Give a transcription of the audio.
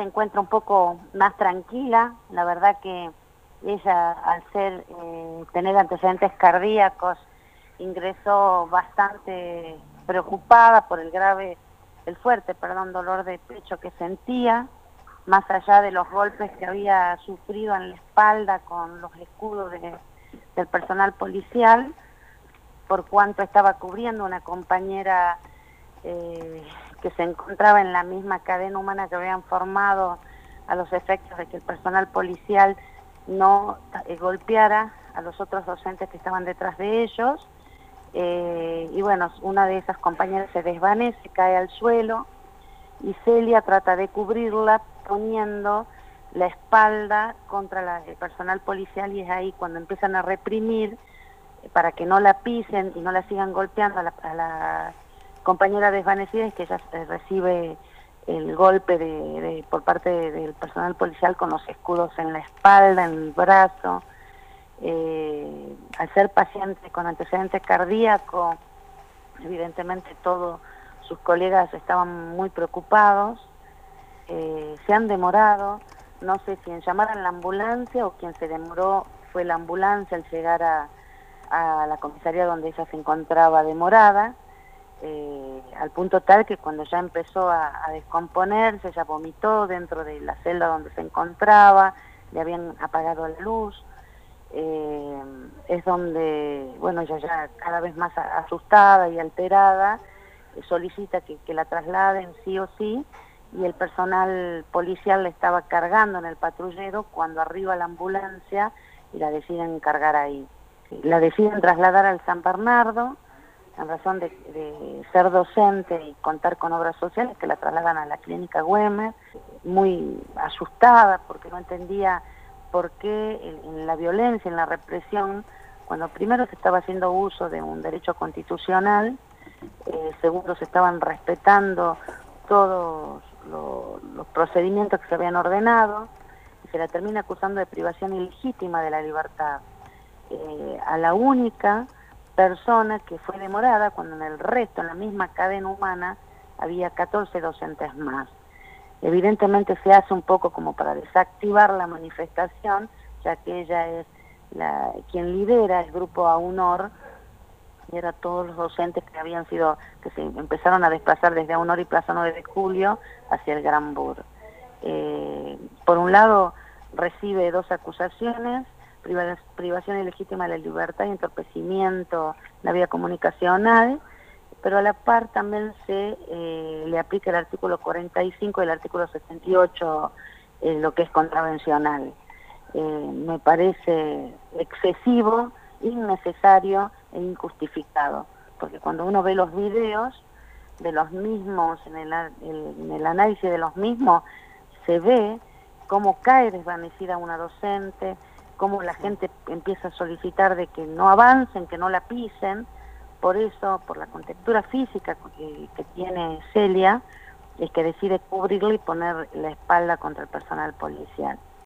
se encuentra un poco más tranquila. La verdad que ella, al tener antecedentes cardíacos, ingresó bastante preocupada por el fuerte dolor de pecho que sentía, más allá de los golpes que había sufrido en la espalda con los escudos del personal policial, por cuanto estaba cubriendo una compañera que se encontraba en la misma cadena humana que habían formado a los efectos de que el personal policial no golpeara a los otros docentes que estaban detrás de ellos. Y bueno, una de esas compañeras se desvanece, cae al suelo y Celia trata de cubrirla poniendo la espalda contra el personal policial, y es ahí cuando empiezan a reprimir para que no la pisen y no la sigan golpeando a la compañera desvanecida, es que ella recibe el golpe por parte del personal policial con los escudos en la espalda, en el brazo. Al ser paciente con antecedente cardíaco, evidentemente todos sus colegas estaban muy preocupados. Se han demorado, no sé si en llamar a la ambulancia o quien se demoró fue la ambulancia al llegar a la comisaría donde ella se encontraba demorada, al punto tal que cuando ya empezó a descomponerse, ella vomitó dentro de la celda donde se encontraba, le habían apagado la luz. Es donde, bueno, ella ya cada vez más asustada y alterada, solicita que la trasladen sí o sí, y el personal policial la estaba cargando en el patrullero cuando arriba la ambulancia y la deciden cargar ahí. La deciden trasladar al San Bernardo, en razón de ser docente y contar con obras sociales, que la trasladan a la clínica Güemes, muy asustada porque no entendía por qué en la violencia, en la represión, cuando primero se estaba haciendo uso de un derecho constitucional, segundo se estaban respetando todos los procedimientos que se habían ordenado, y se la termina acusando de privación ilegítima de la libertad. A la única persona que fue demorada, cuando en el resto, en la misma cadena humana, había 14 docentes más. Evidentemente se hace un poco como para desactivar la manifestación, ya que ella es quien lidera el grupo AUNOR, y era todos los docentes que se empezaron a desplazar desde AUNOR y Plaza 9 de Julio hacia el Gran Bur. Por un lado, recibe 2 acusaciones: privación ilegítima de la libertad y entorpecimiento de la vía comunicacional, pero a la par también se le aplica el artículo 45 y el artículo 68, lo que es contravencional. Me parece excesivo, innecesario e injustificado, porque cuando uno ve los videos de los mismos, en el análisis de los mismos, se ve cómo cae desvanecida una docente, cómo la gente empieza a solicitar de que no avancen, que no la pisen. Por eso, por la contextura física que tiene Celia, es que decide cubrirla y poner la espalda contra el personal policial.